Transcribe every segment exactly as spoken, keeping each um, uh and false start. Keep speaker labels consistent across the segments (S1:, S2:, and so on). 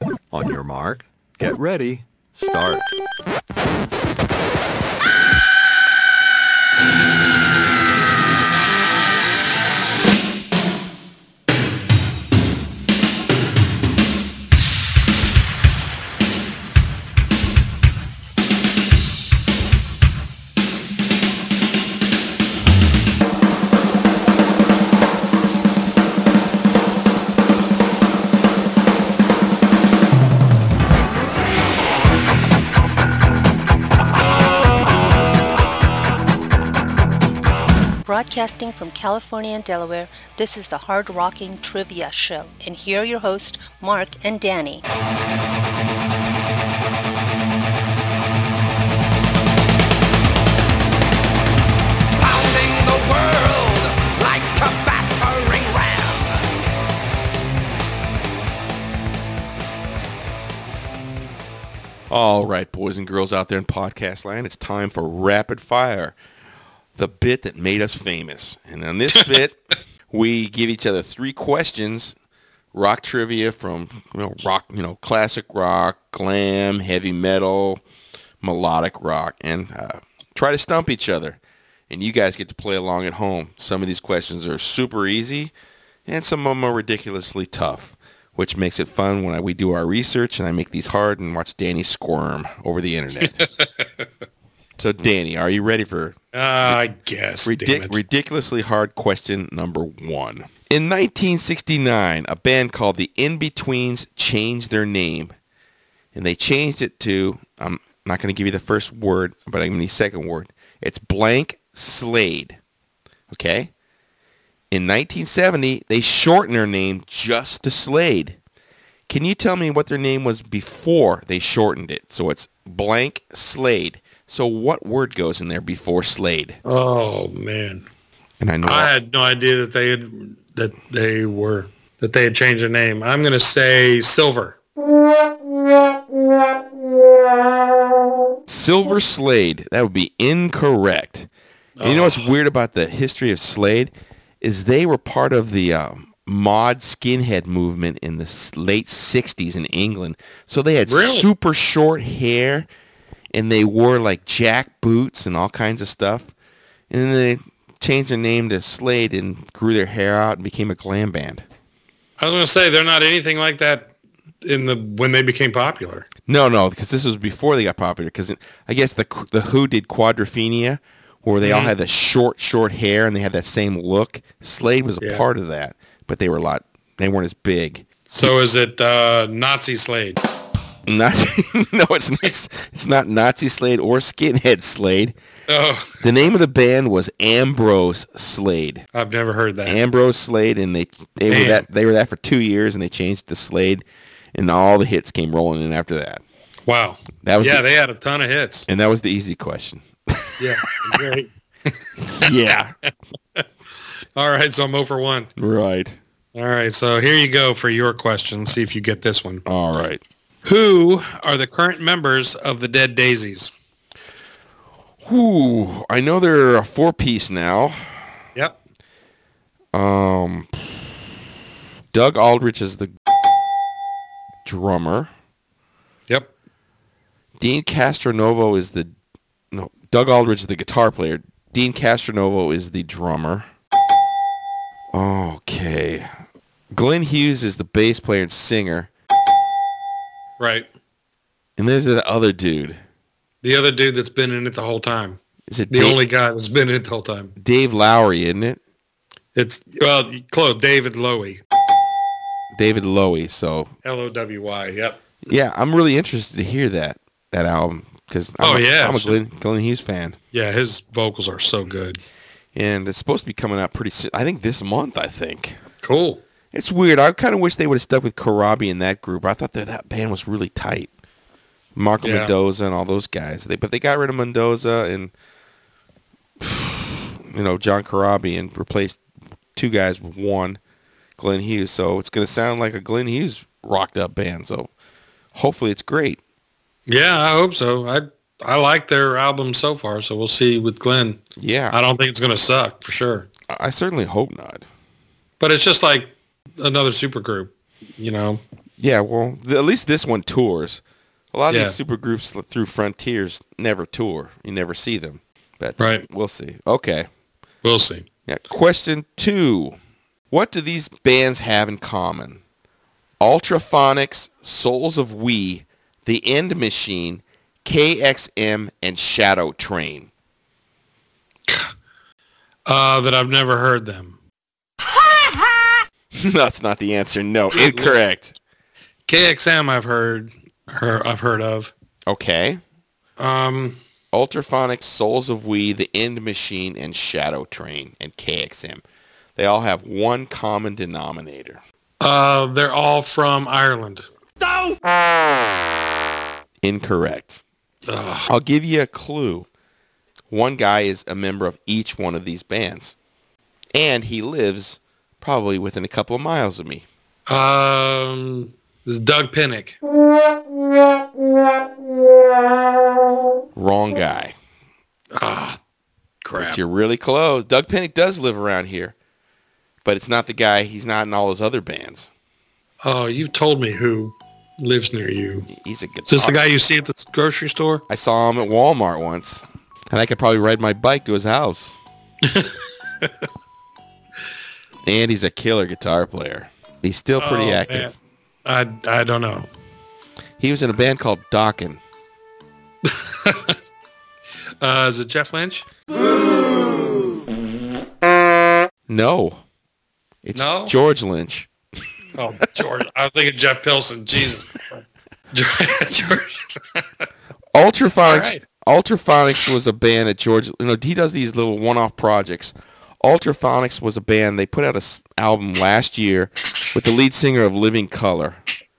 S1: On your mark, get ready, start.
S2: Broadcasting from California and Delaware, this is the Hard Rocking Trivia Show, and here are your hosts, Mark and Danny.
S3: Pounding the world like a battering ram.
S4: All right, boys and girls out there in podcast land, it's time for Rapid Fire, the bit that made us famous. And on this bit, we give each other three questions, rock trivia from you know, rock, you know, classic rock, glam, heavy metal, melodic rock, and uh, try to stump each other. And you guys get to play along at home. Some of these questions are super easy, and some of them are ridiculously tough, which makes it fun when I, we do our research and I make these hard and watch Danny squirm over the internet. So, Danny, are you ready for
S5: Uh, I guess.
S4: ridic-
S5: damn it.
S4: ridiculously hard question number one? In nineteen sixty-nine, a band called the In-Betweens changed their name, and they changed it to, I'm not going to give you the first word, but I'm going to need the second word. It's Blank Slade, okay? In nineteen seventy, they shortened their name just to Slade. Can you tell me what their name was before they shortened it? So it's Blank Slade. So what word goes in there before Slade?
S5: Oh man,
S4: And I know
S5: I had no idea that they had that they were that they had changed their name. I'm going to say Silver.
S4: Silver Slade. That would be incorrect. And you know what's weird about the history of Slade is they were part of the um, mod skinhead movement in the s- late sixties in England. So they had
S5: Really?
S4: super short hair, and they wore like jack boots and all kinds of stuff. And then they changed their name to Slade and grew their hair out and became a glam band.
S5: I was going to say they're not anything like that in the when they became popular.
S4: No, no, because this was before they got popular. Because I guess the the Who did Quadrophenia, where they all had the short, short hair and they had that same look. Slade was a
S5: Yeah.
S4: part of that, but they were a lot. They weren't as big.
S5: So is it uh, Nazi Slade?
S4: Not, no, it's not. It's not Nazi Slade or Skinhead Slade.
S5: Oh,
S4: The name of the band was Ambrose Slade.
S5: I've never heard that.
S4: Ambrose Slade, and they they were
S5: Damn.
S4: that they were that for two years, and they changed to Slade, and all the hits came rolling in after that.
S5: Wow.
S4: That was
S5: yeah,
S4: the-
S5: they had a ton of hits.
S4: And that was the easy question.
S5: Yeah, great.
S4: Yeah,
S5: All right, so I'm zero for one.
S4: right.
S5: All right, so here you go for your question. See if you get this one.
S4: All right.
S5: Who are the current members of the Dead Daisies?
S4: Whew, I know they're a four-piece now.
S5: Yep.
S4: Um, Doug Aldrich is the drummer.
S5: Yep.
S4: Dean Castronovo is the no. Doug Aldrich is the guitar player. Dean Castronovo is the drummer. Okay. Glenn Hughes is the bass player and singer.
S5: Right.
S4: And there's the other dude.
S5: The other dude that's been in it the whole time.
S4: Is it
S5: The
S4: Dave,
S5: only guy that's been in it the whole time.
S4: Dave Lowry, isn't it?
S5: It's, well, close. David Lowy.
S4: David Lowy. So,
S5: L O W Y. Yep.
S4: yeah, I'm really interested to hear that that album because I'm,
S5: Oh,
S4: a-
S5: yeah.
S4: I'm a Glenn, Glenn Hughes fan.
S5: Yeah, his vocals are so good.
S4: And it's supposed to be coming out pretty soon. I think this month, I think.
S5: Cool.
S4: It's weird. I kind of wish they would have stuck with Karabi in that group. I thought that that band was really tight. Marco
S5: Yeah.
S4: Mendoza and all those guys. They, but they got rid of Mendoza and, you know, John Karabi and replaced two guys with one, Glenn Hughes. So it's going to sound like a Glenn Hughes rocked up band. So hopefully it's great.
S5: Yeah, I hope so. I I like their album so far, so we'll see with Glenn.
S4: Yeah.
S5: I don't think it's going to suck, for sure.
S4: I certainly hope not.
S5: But it's just like another supergroup, you know?
S4: Yeah, well, th- at least this one tours. A lot of
S5: Yeah.
S4: these super groups through Frontiers never tour. You never see them. But
S5: Right.
S4: we'll see. Okay.
S5: We'll see.
S4: Yeah. Question two. What do these bands have in common? Ultraphonics, Souls of We, The End Machine, K X M, and Shadow Train.
S5: Uh, that I've never heard them.
S4: That's not the answer. No, incorrect.
S5: K X M I've heard, her, I've heard of.
S4: Okay.
S5: Um,
S4: Ultraphonics, Souls of We, The End Machine, and Shadow Train, and K X M. They all have one common denominator.
S5: uh, they're all from Ireland.
S4: Incorrect.
S5: Ugh.
S4: I'll give you a clue. One guy is a member of each one of these bands. And he lives probably within a couple of miles of me.
S5: Um, this is Doug Pinnick.
S4: Wrong guy.
S5: Ah, crap.
S4: But you're really close. Doug Pinnick does live around here. But it's not the guy. He's not in all those other bands.
S5: Oh, you told me who lives near you.
S4: He's a guitar.
S5: Is this the guy you see at the grocery store?
S4: I saw him at Walmart once. And I could probably ride my bike to his house. And he's a killer guitar player. He's still pretty
S5: Oh,
S4: active.
S5: man. I, I don't know.
S4: He was in a band called Dokken.
S5: Uh, is it Jeff Lynch?
S4: No. It's
S5: No?
S4: George Lynch.
S5: Oh, George. I was thinking Jeff Pilson. Jesus. George.
S4: Ultraphonics.
S5: All right.
S4: Ultraphonics was a band that George, you know, he does these little one-off projects. Ultraphonics was a band, they put out an album last year with the lead singer of Living Colour.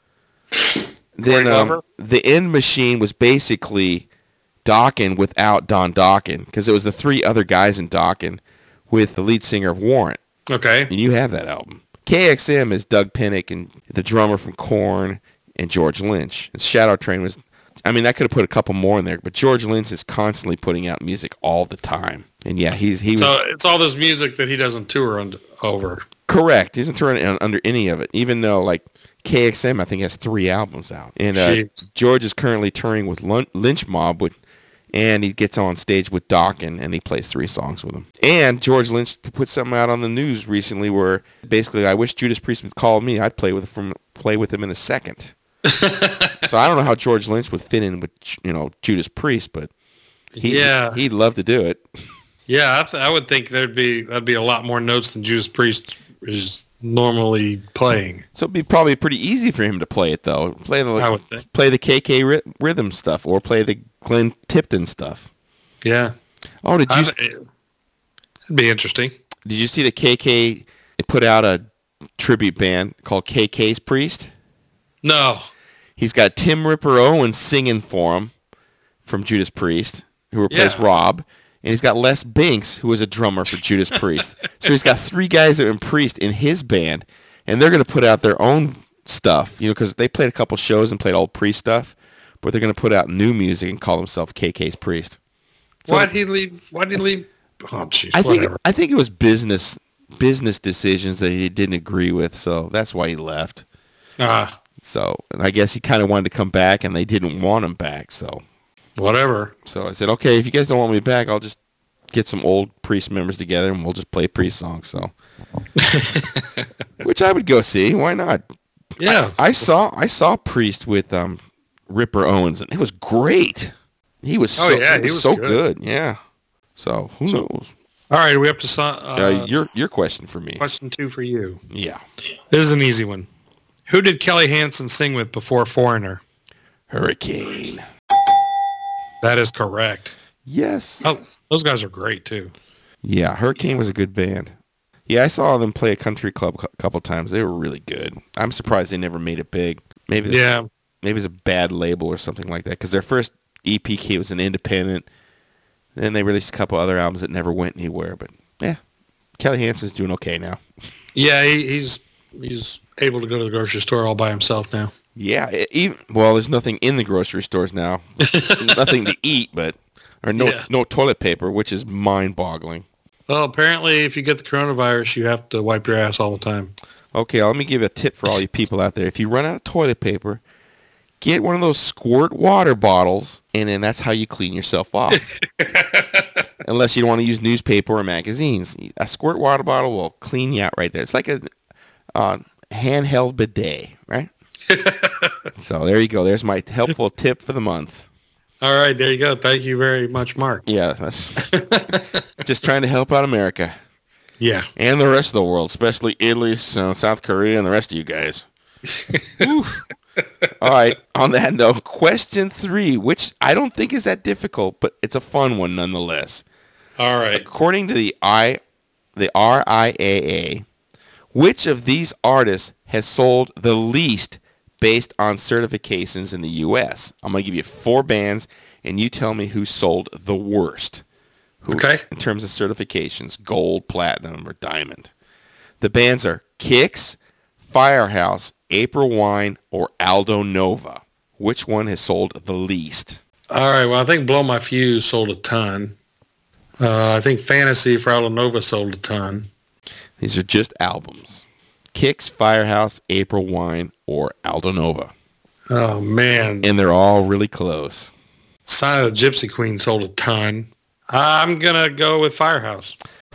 S4: Then
S5: Corey
S4: um,
S5: Glover?
S4: The End Machine was basically Dokken without Don Dokken, because it was the three other guys in Dokken with the lead singer of Warrant.
S5: Okay.
S4: And you have that album. K X M is Doug Pinnick and the drummer from Korn and George Lynch. And Shadow Train was, I mean, I could have put a couple more in there, but George Lynch is constantly putting out music all the time. And yeah, he's he was
S5: So it's all this music that he doesn't tour und- over.
S4: correct. He isn't touring un- under any of it, even though like K X M, I think, has three albums out. And uh,
S5: Jeez.
S4: George is currently touring with Lun- Lynch Mob, with, and he gets on stage with Dokken, and he plays three songs with him. And George Lynch put something out on the news recently where basically, I wish Judas Priest would call me. I'd play with from play with him in a second. So I don't know how George Lynch would fit in with, you know, Judas Priest, but he,
S5: Yeah.
S4: he'd love to do it.
S5: Yeah, I, th- I would think there'd be that'd be a lot more notes than Judas Priest is normally playing.
S4: So it'd be probably pretty easy for him to play it, though. Play the
S5: I would think.
S4: play the K K ry- rhythm stuff, or play the Glenn Tipton stuff.
S5: Yeah,
S4: Oh, did you
S5: I, it'd be interesting.
S4: did you see the K K put out a tribute band called K K's Priest?
S5: No,
S4: He's got Tim Ripper Owens singing for him from Judas Priest, who replaced
S5: Yeah.
S4: Rob. And he's got Les Binks, who was a drummer for Judas Priest. So he's got three guys that are in Priest in his band, and they're going to put out their own stuff, you know, because they played a couple shows and played old Priest stuff, but they're going to put out new music and call themselves K K's Priest. So
S5: why'd he leave? Why'd he leave? Oh, jeez,
S4: I think
S5: whatever.
S4: I think it was business business decisions that he didn't agree with, so that's why he left.
S5: Ah,
S4: So, and I guess he kind of wanted to come back, and they didn't want him back, so.
S5: whatever.
S4: So I said, okay, if you guys don't want me back, I'll just get some old Priest members together and we'll just play Priest songs. So, which I would go see. Why not?
S5: Yeah,
S4: I saw I saw Priest with um, Ripper Owens, and it was great. He was so,
S5: Oh, yeah,
S4: he
S5: he
S4: was
S5: was
S4: so
S5: good.
S4: good. Yeah. So who knows?
S5: all right. Are we up to so- uh,
S4: Uh, your your question for me?
S5: question two for you?
S4: Yeah.
S5: This is an easy one. Who did Kelly Hansen sing with before Foreigner?
S4: Hurricane.
S5: That is correct.
S4: Yes.
S5: Oh, those guys are great too.
S4: Yeah, Hurricane was a good band. Yeah, I saw them play a country club a couple times. They were really good. I'm surprised they never made it big. Maybe it's,
S5: Yeah,
S4: maybe it's a bad label or something like that, because their first E P K was an independent. Then they released a couple other albums that never went anywhere. But yeah, Kelly Hansen's doing okay now.
S5: yeah. He, he's he's able to go to the grocery store all by himself now.
S4: Yeah, e- even, well, there's nothing in the grocery stores now. There's nothing to eat, but or no
S5: Yeah.
S4: no toilet paper, which is mind-boggling.
S5: Well, apparently, if you get the coronavirus, you have to wipe your ass all the time.
S4: Okay, let me give you a tip for all you people out there. If you run out of toilet paper, get one of those squirt water bottles, and then that's how you clean yourself off. Unless you don't want to use newspaper or magazines. A squirt water bottle will clean you out right there. It's like a uh, handheld bidet, right? So there you go. There's my helpful tip for the month.
S5: All right, there you go. Thank you very much, Mark.
S4: Yeah, that's just trying to help out America.
S5: Yeah.
S4: And the rest of the world, especially Italy, uh, South Korea, and the rest of you guys. All right, on that note, question three, which I don't think is that difficult, but it's a fun one nonetheless.
S5: All right.
S4: According to the I, the R I A A, which of these artists has sold the least based on certifications in the U S? I'm going to give you four bands, and you tell me who sold the worst. Who,
S5: okay.
S4: In terms of certifications, gold, platinum, or diamond. The bands are Kix, Firehouse, April Wine, or Aldo Nova. Which one has sold the least?
S5: All right. Well, I think Blow My Fuse sold a ton. Uh, I think Fantasy for Aldo Nova sold a ton.
S4: These are just albums. Kix, Firehouse, April Wine, or Aldo Nova.
S5: Oh, man.
S4: And they're all really close.
S5: Sign of the Gypsy Queen sold a ton. I'm going to go with Firehouse.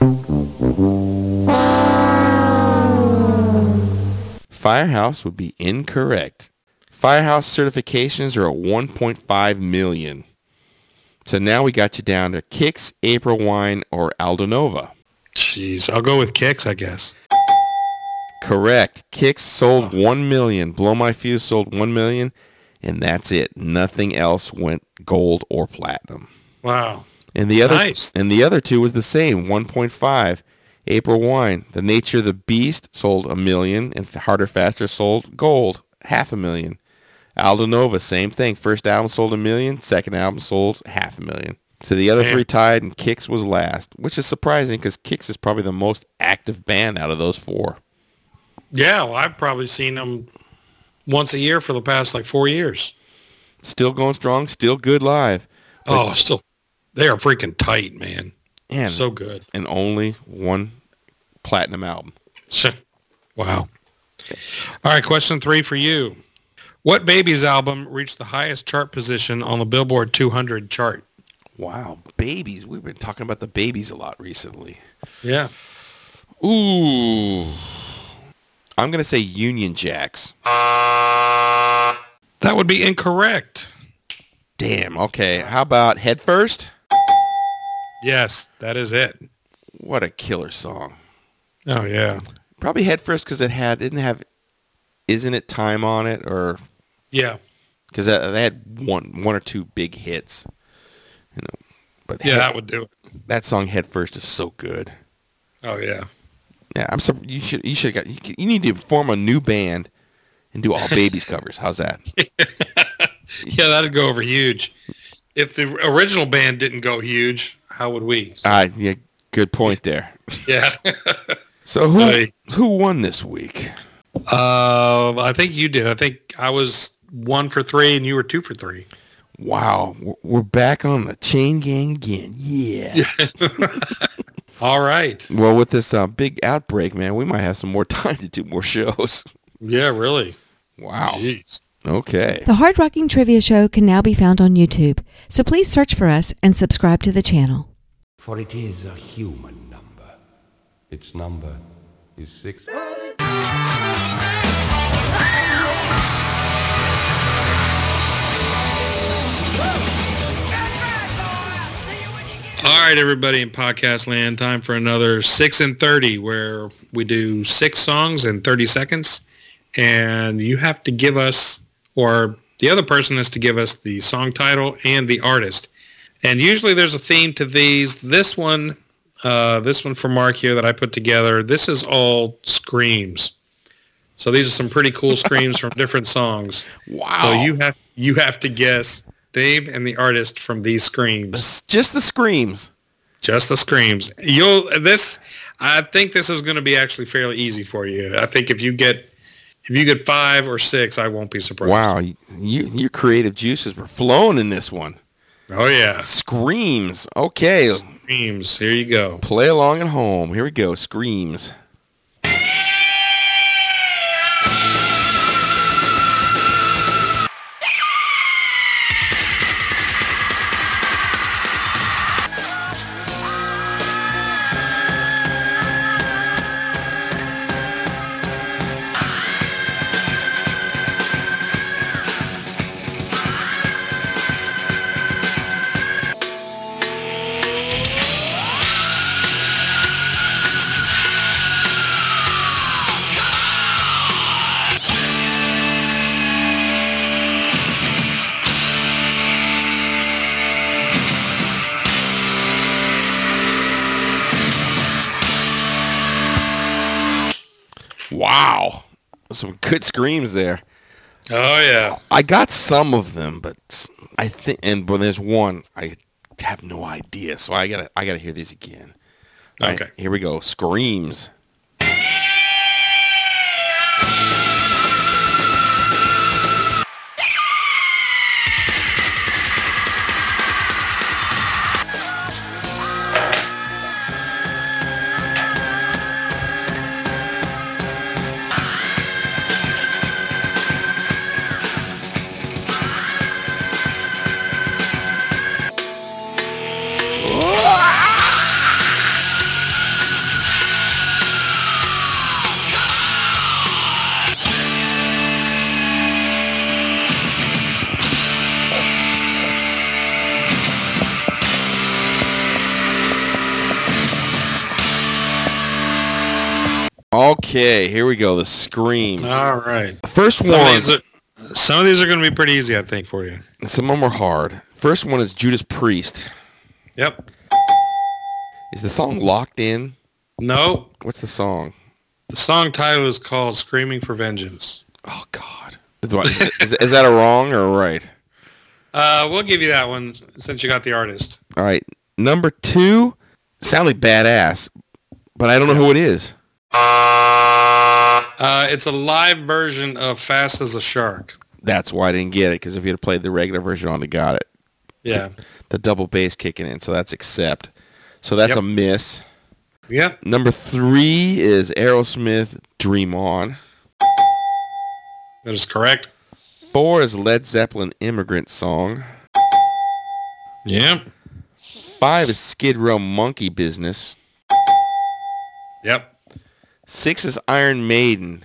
S4: Firehouse would be incorrect. Firehouse certifications are at one point five million. So now we got you down to Kix, April Wine, or Aldo Nova.
S5: Jeez, I'll go with Kix, I guess.
S4: Correct. Kix sold one million. Blow My Fuse sold one million, and that's it. Nothing else went gold or platinum.
S5: Wow.
S4: And the other
S5: Nice.
S4: and the other two was the same, one point five. April Wine, The Nature of the Beast sold a million, and Harder Faster sold gold, half a million. Aldo Nova, same thing. First album sold a million, second album sold half a million. So the other
S5: Man.
S4: three tied, and Kix was last, which is surprising because Kix is probably the most active band out of those four.
S5: Yeah, well, I've probably seen them once a year for the past like four years.
S4: Still going strong, still good live.
S5: Oh, still, they are freaking tight, man.
S4: And,
S5: So good.
S4: and only one platinum album.
S5: Wow. All right, question three for you. What Babies album reached the highest chart position on the Billboard two hundred chart?
S4: Wow, Babies. We've been talking about the Babies a lot recently.
S5: Yeah.
S4: Ooh. I'm going to say Union Jacks.
S5: That would be incorrect.
S4: Damn, okay. How about Head First?
S5: Yes, that is it.
S4: What a killer song.
S5: Oh, yeah.
S4: Probably Head First because it had, didn't have Isn't It Time on it, or
S5: Yeah.
S4: because they had one one or two big hits. You know, but
S5: Yeah,
S4: Head-
S5: that would do it.
S4: that song Head First is so good.
S5: Oh, yeah.
S4: Yeah, I'm so you should you should got you, you need to form a new band and do all Babies covers. How's that?
S5: Yeah, that'd go over huge. If the original band didn't go huge, how would we? So,
S4: Ah, yeah, good point there.
S5: yeah.
S4: So who
S5: Hey.
S4: who won this week?
S5: uh, I think you did. I think I was one for three and you were two for three.
S4: Wow, we're- we're back on the chain gang again. Yeah.
S5: All right.
S4: Well, with this uh, big outbreak, man, we might have some more time to do more shows.
S5: Yeah, really.
S4: Wow.
S5: Jeez.
S4: Okay.
S6: The Hard Rocking Trivia Show can now be found on YouTube, so please search for us and subscribe to the channel.
S7: For it is a human number. Its number is six.
S5: All right, everybody in podcast land, time for another six and thirty, where we do six songs in thirty seconds, and you have to give us, or the other person has to give us the song title and the artist. And usually there's a theme to these. This one, uh, this one for Mark here that I put together, this is all screams. So these are some pretty cool screams from different songs.
S4: Wow.
S5: So you have you have to guess name and the artist from these screams.
S4: It's just the screams.
S5: Just the screams. You'll this. I think this is going to be actually fairly easy for you. I think if you get if you get five or six, I won't be surprised.
S4: Wow, you, your creative juices were flowing in this one.
S5: Oh yeah.
S4: Screams. Okay,
S5: Screams. Here you go.
S4: play along at home. Here we go. Screams. some good screams there.
S5: Oh, yeah.
S4: I got some of them, but I think, and when there's one, I have no idea. So I gotta, I gotta hear these again. All
S5: Okay.
S4: right, here we go. Screams. Okay, here we go. The screams.
S5: All right.
S4: The first
S5: Some of,
S4: one.
S5: these are, some of these are going to be pretty easy, I think, for you.
S4: Some of them are hard. First one is Judas Priest.
S5: Yep.
S4: Is the song Locked In?
S5: No.
S4: What's the song?
S5: The song title is called Screaming for Vengeance.
S4: Oh, God. Is, what, is, is, is that a wrong or a right?
S5: Uh, we'll give you that one since you got the artist.
S4: All right. Number two, sound like Badass, but I don't know who it is.
S5: Uh, it's a live version of Fast as a Shark.
S4: That's why I didn't get it, because if you had played the regular version, I would have got it.
S5: Yeah.
S4: The double bass kicking in, so that's accept. So that's
S5: Yep.
S4: a miss.
S5: Yep.
S4: Number three is Aerosmith, Dream On.
S5: That is correct.
S4: Four is Led Zeppelin, Immigrant Song.
S5: Yep.
S4: Five is Skid Row, Monkey Business.
S5: Yep.
S4: Six is Iron Maiden.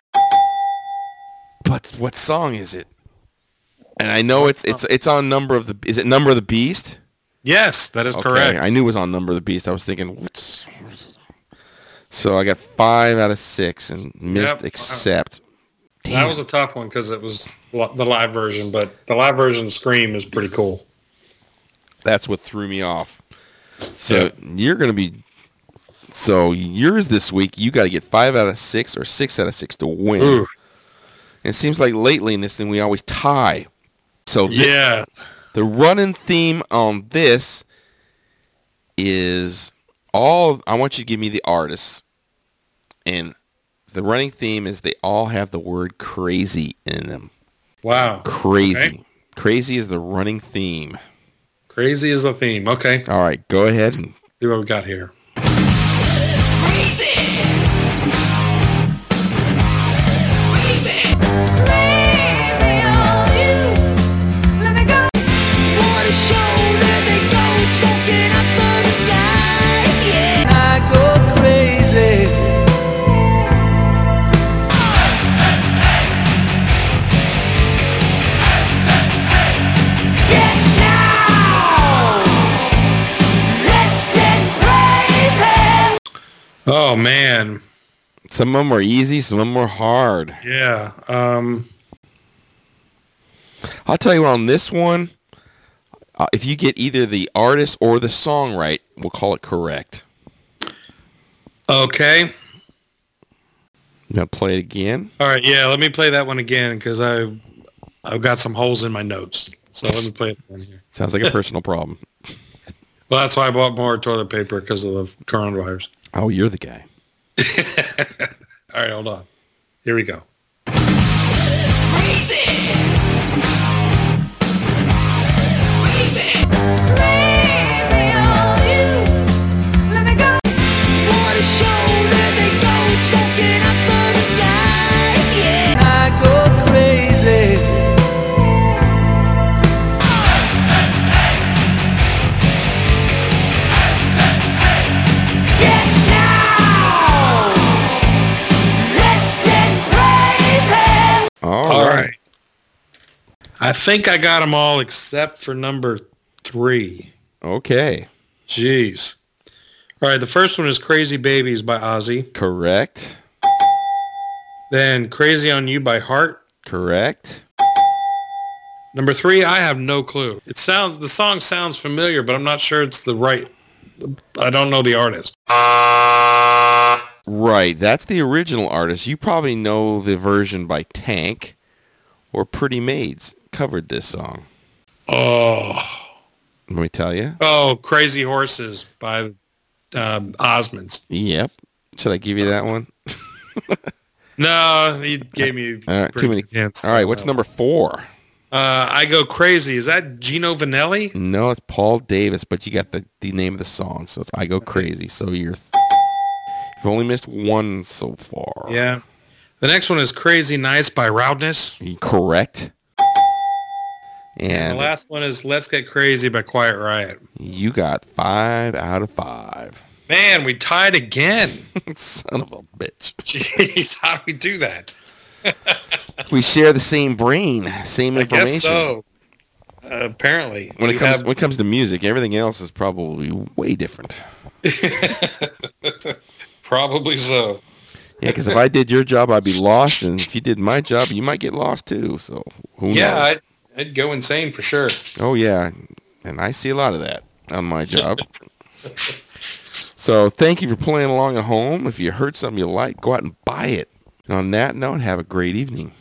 S4: But what song is it? And I know it's it's it's on Number of the... Is it Number of the Beast?
S5: Yes, that is
S4: Okay,
S5: correct.
S4: I knew it was on Number of the Beast. I was thinking, what's... So I got five out of six and missed
S5: Yep.
S4: accept. Damn.
S5: That was a tough one because it was li- the live version, but the live version of Scream is pretty cool.
S4: That's what threw me off. So
S5: Yeah.
S4: you're going to be... So yours this week, you got to get five out of six or six out of six to win.
S5: Ooh.
S4: And it seems like lately in this thing, we always tie. So thi-
S5: Yeah.
S4: the running theme on this is all... I want you to give me the artists. And the running theme is they all have the word crazy in them.
S5: Wow.
S4: Crazy.
S5: Okay.
S4: Crazy is the running theme.
S5: Crazy is the theme. Okay.
S4: All right, go ahead. And
S5: See what we got here. Oh man.
S4: some of them are easy, some of them are hard.
S5: Yeah. Um.
S4: I'll tell you what, on this one, uh, if you get either the artist or the song right, we'll call it correct.
S5: Okay.
S4: I'm going to play it again.
S5: All right. Yeah. Let me play that one again because I I've got some holes in my notes. So let me play it again here.
S4: Sounds like a personal problem.
S5: Well, that's why I bought more toilet paper because of the coronavirus.
S4: Oh, you're the guy.
S5: All right. Hold on. Here we go.
S4: All right.
S5: I think I got them all except for number three.
S4: Okay.
S5: Jeez. All right, the first one is Crazy Babies by Ozzy.
S4: Correct.
S5: Then Crazy on You by Heart.
S4: Correct.
S5: Number three, I have no clue. It sounds the song sounds familiar, but I'm not sure it's the right. I don't know the artist.
S4: Right. That's the original artist. You probably know the version by Tank or Pretty Maids covered this song.
S5: Oh.
S4: Let me tell you.
S5: Oh, Crazy Horses by um, Osmonds.
S4: Yep. Should I give you that one?
S5: No, he gave me
S4: All right, too many
S5: hints.
S4: All right, what's number four?
S5: Uh, I Go Crazy. Is that Gino Vanelli?
S4: No, it's Paul Davis, but you got the, the name of the song, so it's I Go Crazy. So you're th- you've only missed one so far.
S5: Yeah. The next one is Crazy Nights by Roundness.
S4: Correct.
S5: And
S4: And
S5: the last one is Let's Get Crazy by Quiet Riot.
S4: you got five out of five.
S5: Man, we tied again.
S4: Son of a bitch.
S5: Jeez, how do we do that?
S4: We share the same brain, same
S5: I
S4: information.
S5: guess so. Uh, apparently.
S4: When it
S5: We
S4: comes
S5: have-
S4: when it comes to music, everything else is probably way different.
S5: Probably so.
S4: Yeah, because if I did your job, I'd be lost, and if you did my job, you might get lost too. So who
S5: Yeah,
S4: knows?
S5: I'd, I'd go insane for sure.
S4: Oh yeah, and I see a lot of that on my job. So thank you for playing along at home. If you heard something you like, go out and buy it. And on that note, have a great evening.